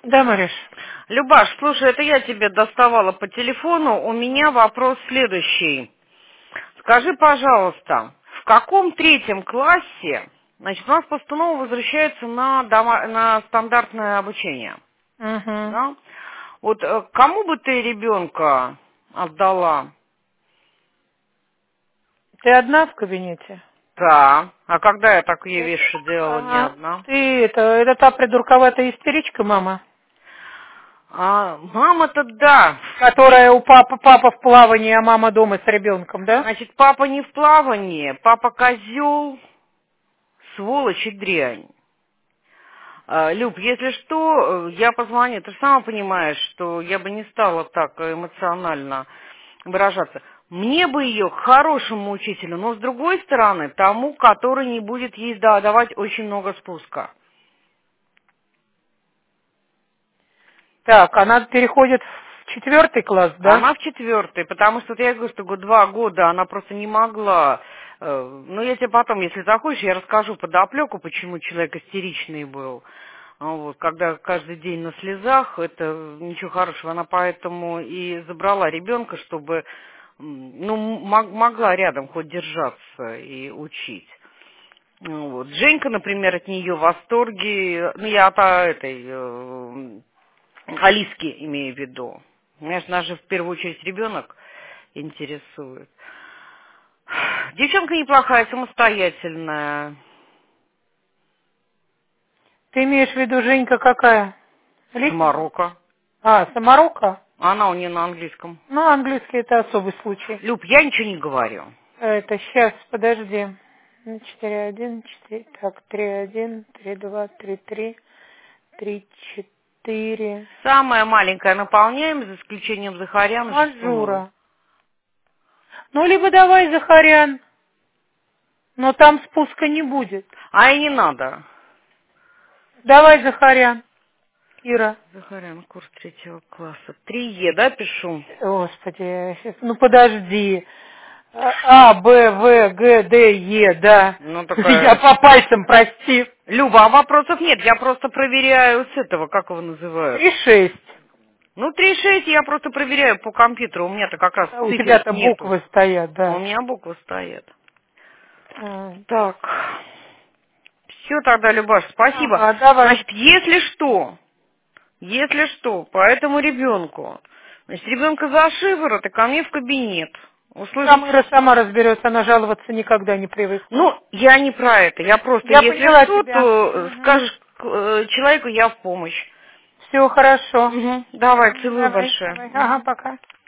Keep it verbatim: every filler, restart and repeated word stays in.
Да, Мариш. Любаш, слушай, это я тебе доставала по телефону. У меня вопрос следующий. Скажи, пожалуйста, в каком третьем классе, значит, у нас Пастунова возвращается на, дома, на стандартное обучение? Угу. Да? Вот э, кому бы ты ребенка отдала? Ты одна в кабинете? Да. А когда я такие Э, вещи делала, не А, одна? ты, это, это та придурковатая истеричка, мама? А, мама-то да. Которая у папы, папа в плавании, а мама дома с ребенком, да? Значит, папа не в плавании, папа козел, сволочь и дрянь. А, Люб, если что, э, я позвоню. Ты же сама понимаешь, что я бы не стала так эмоционально выражаться. Мне бы ее к хорошему учителю, но с другой стороны, тому, который не будет ей да- давать очень много спуска. Так, она переходит в четвертый класс, да? Она в четвертой, потому что вот я говорю, что два года она просто не могла. э, Ну, я тебе потом, если захочешь, я расскажу подоплеку, почему человек истеричный был. А Вот, когда каждый день на слезах, это ничего хорошего. Она поэтому и забрала ребенка, чтобы, м, ну, мог- могла рядом хоть держаться и учить. Ну Вот. Женька, например, от нее в восторге. Ну, я от а, этой э, Алиски имею в виду. Понимаешь, нас же в первую очередь ребенок интересует. Девчонка неплохая, самостоятельная. Ты имеешь в виду Женька какая? Лисина? Саморока. А, Самарока? Она у нее на английском. Ну, английский это особый случай. Люб, я ничего не говорю. Это сейчас, подожди. четыре один, четыре, так, три один, три два, три три, три четыре. Самая маленькая наполняем, за исключением Захаряна, Шестуновой. Мажура. Ну, либо давай Захарян, но там спуска не будет. А и не надо. Давай Захарян, Кира. Захарян, курс третьего класса. три Е, да, пишу? Господи, я щас- ну подожди. А, Б, В, Г, Д, Е, да. Ну, Я такая... по пальцам, прости. Люба, а вопросов нет, я просто проверяю с этого, как его называют. Три шесть. Ну, три шесть я просто проверяю по компьютеру, у меня-то как раз У циферок тебя-то нету. буквы стоят, У да. меня буквы стоят. А, Так, все тогда, Любаш, спасибо. Ага, давай. Значит, если что, если что, по этому ребенку, значит, ребенка за шиворот и ко мне в кабинет. Услышать... Сам Ира сама разберется, она жаловаться никогда не привыкла. Ну, я не про это, я просто, Я если поняла что, тебя. то э, Угу. скажешь э, человеку, я в помощь. Все хорошо. Угу. Давай, Мгм, целую Давай, большое. давай. Ага, Мгм. пока.